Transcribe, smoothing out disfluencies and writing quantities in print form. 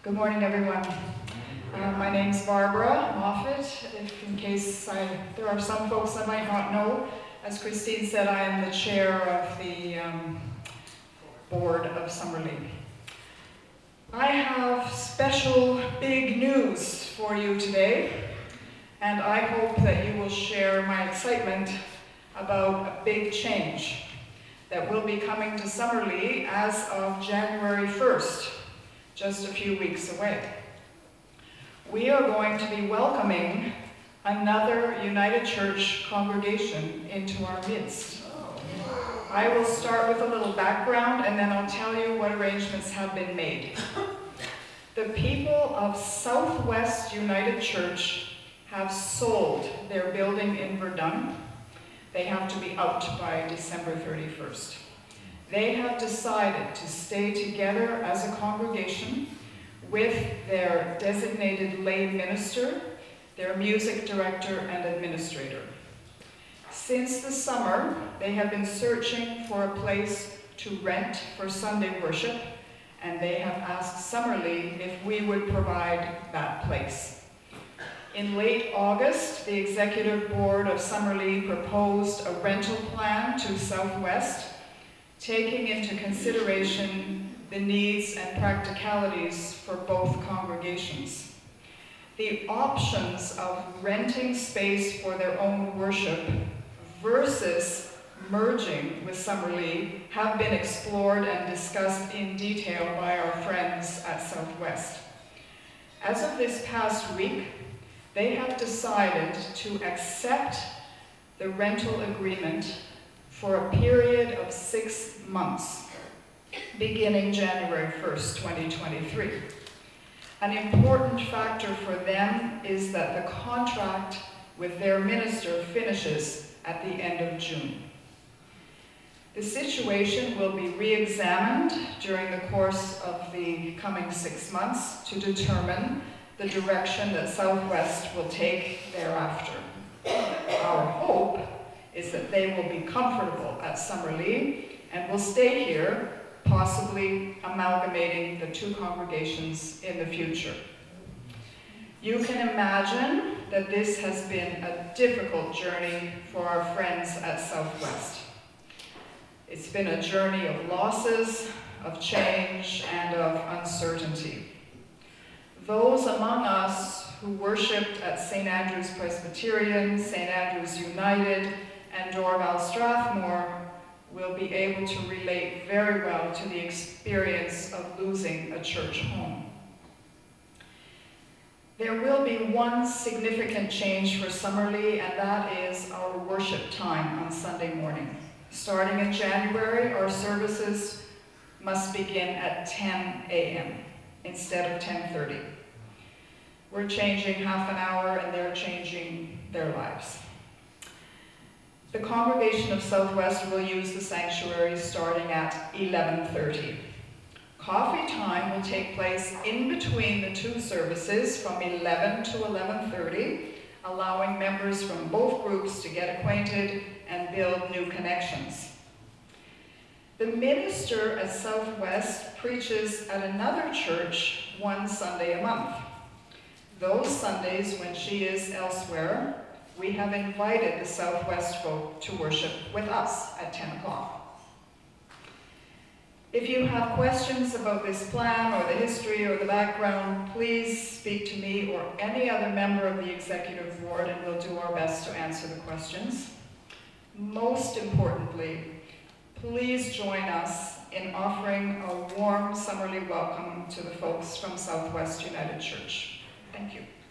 Good morning, everyone. My name's Barbara Moffat. In case there are some folks I might not know, as Christine said, I am the chair of the board of Summerlee. I have special big news for you today, and I hope that you will share my excitement about a big change that will be coming to Summerlee as of January 1st, just a few weeks away. We are going to be welcoming another United Church congregation into our midst. I will start with a little background and then I'll tell you what arrangements have been made. The people of Southwest United Church have sold their building in Verdun. They have to be out by December 31st. They have decided to stay together as a congregation with their designated lay minister, their music director, and administrator. Since the summer, they have been searching for a place to rent for Sunday worship, and they have asked Summerlee if we would provide that place. In late August, the executive board of Summerlee proposed a rental plan to Southwest, taking into consideration the needs and practicalities for both congregations. The options of renting space for their own worship versus merging with Summerlee have been explored and discussed in detail by our friends at Southwest. As of this past week, they have decided to accept the rental agreement for a period of 6 months, beginning January 1st, 2023. An important factor for them is that the contract with their minister finishes at the end of June. The situation will be re-examined during the course of the coming 6 months to determine the direction that Southwest will take thereafter. Our hope is that they will be comfortable at Summerlee and will stay here, possibly amalgamating the two congregations in the future. You can imagine that this has been a difficult journey for our friends at Southwest. It's been a journey of losses, of change, and of uncertainty. Those among us who worshipped at St. Andrew's Presbyterian, St. Andrew's United, and Dorval Strathmore will be able to relate very well to the experience of losing a church home. There will be one significant change for Summerlee, and that is our worship time on Sunday morning. Starting in January, our services must begin at 10 a.m. instead of 10:30. We're changing half an hour, and they're changing their lives. The congregation of Southwest will use the sanctuary starting at 11:30. Coffee time will take place in between the two services from 11 to 11:30, allowing members from both groups to get acquainted and build new connections. The minister at Southwest preaches at another church one Sunday a month. Those Sundays when she is elsewhere, we have invited the Southwest folk to worship with us at 10 o'clock. If you have questions about this plan or the history or the background, please speak to me or any other member of the executive board, and we'll do our best to answer the questions. Most importantly, please join us in offering a warm Summerlee welcome to the folks from Southwest United Church. Thank you.